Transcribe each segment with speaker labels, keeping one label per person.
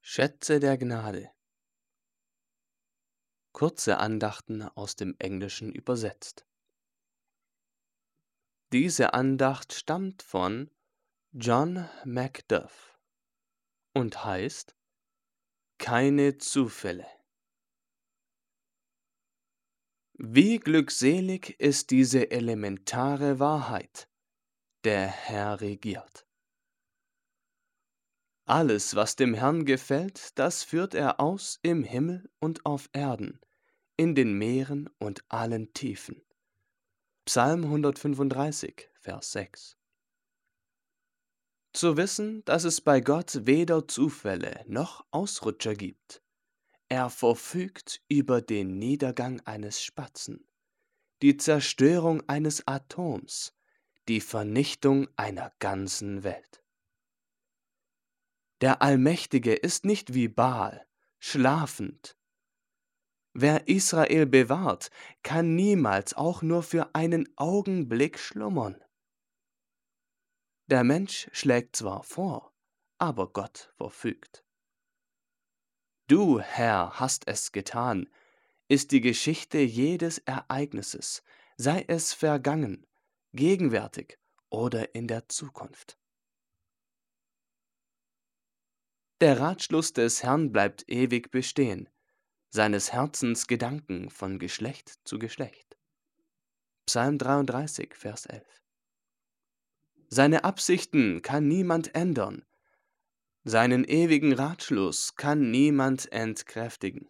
Speaker 1: Schätze der Gnade. Kurze Andachten aus dem Englischen übersetzt. Diese Andacht stammt von John Macduff und heißt Keine Zufälle. Wie glückselig ist diese elementare Wahrheit: Der Herr regiert. Alles, was dem Herrn gefällt, das führt er aus im Himmel und auf Erden, in den Meeren und allen Tiefen. Psalm 135, Vers 6. Zu wissen, dass es bei Gott weder Zufälle noch Ausrutscher gibt. Er verfügt über den Niedergang eines Spatzen, die Zerstörung eines Atoms, die Vernichtung einer ganzen Welt. Der Allmächtige ist nicht wie Baal, schlafend. Wer Israel bewahrt, kann niemals auch nur für einen Augenblick schlummern. Der Mensch schlägt zwar vor, aber Gott verfügt. Du, Herr, hast es getan, ist die Geschichte jedes Ereignisses, sei es vergangen, gegenwärtig oder in der Zukunft. Der Ratschluss des Herrn bleibt ewig bestehen, seines Herzens Gedanken von Geschlecht zu Geschlecht. Psalm 33, Vers 11. Seine Absichten kann niemand ändern, seinen ewigen Ratschluss kann niemand entkräftigen.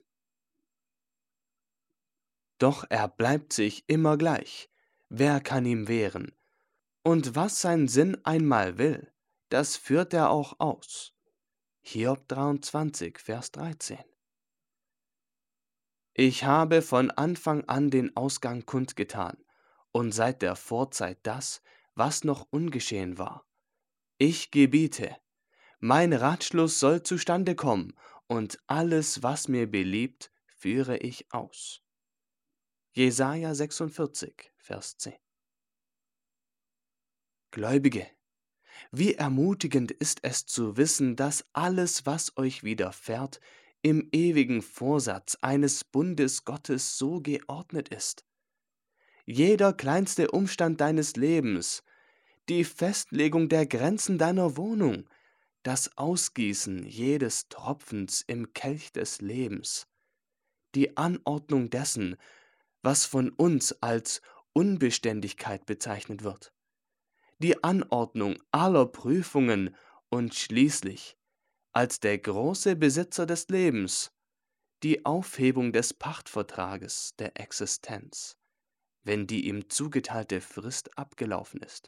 Speaker 1: Doch er bleibt sich immer gleich, wer kann ihm wehren? Und was sein Sinn einmal will, das führt er auch aus. Hiob 23, Vers 13. Ich habe von Anfang an den Ausgang kundgetan und seit der Vorzeit das, was noch ungeschehen war. Ich gebiete, mein Ratschluss soll zustande kommen und alles, was mir beliebt, führe ich aus. Jesaja 46, Vers 10. Gläubige, wie ermutigend ist es zu wissen, dass alles, was euch widerfährt, im ewigen Vorsatz eines Bundes Gottes so geordnet ist. Jeder kleinste Umstand deines Lebens, die Festlegung der Grenzen deiner Wohnung, das Ausgießen jedes Tropfens im Kelch des Lebens, die Anordnung dessen, was von uns als Unbeständigkeit bezeichnet wird, die Anordnung aller Prüfungen und schließlich, als der große Besitzer des Lebens, die Aufhebung des Pachtvertrages der Existenz, wenn die ihm zugeteilte Frist abgelaufen ist.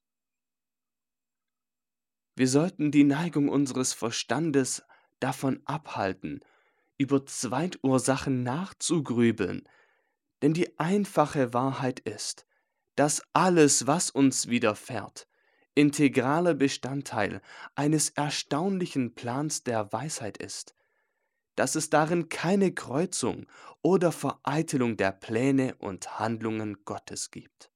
Speaker 1: Wir sollten die Neigung unseres Verstandes davon abhalten, über Zweitursachen nachzugrübeln, denn die einfache Wahrheit ist, dass alles, was uns widerfährt, integraler Bestandteil eines erstaunlichen Plans der Weisheit ist, dass es darin keine Kreuzung oder Vereitelung der Pläne und Handlungen Gottes gibt.